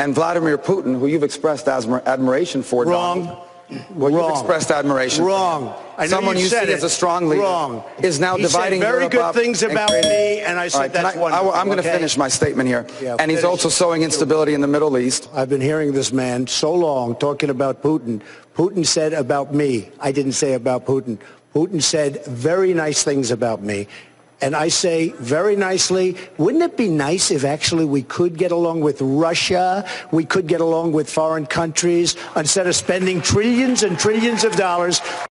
and Vladimir Putin, who you've expressed admiration for. Wrong. Donald, well, Wrong. you've expressed admiration. Wrong. I know someone you see as a strong leader. Wrong. Is now he dividing said very Europe good things about me, and I said right, that's wonderful. I'm going to finish my statement here. Yeah, and he's also sowing instability in the Middle East. I've been hearing this man so long talking about Putin. Putin said about me. I didn't say about Putin. Putin said very nice things about me. And I say very nicely, wouldn't it be nice if actually we could get along with Russia, we could get along with foreign countries, instead of spending trillions and trillions of dollars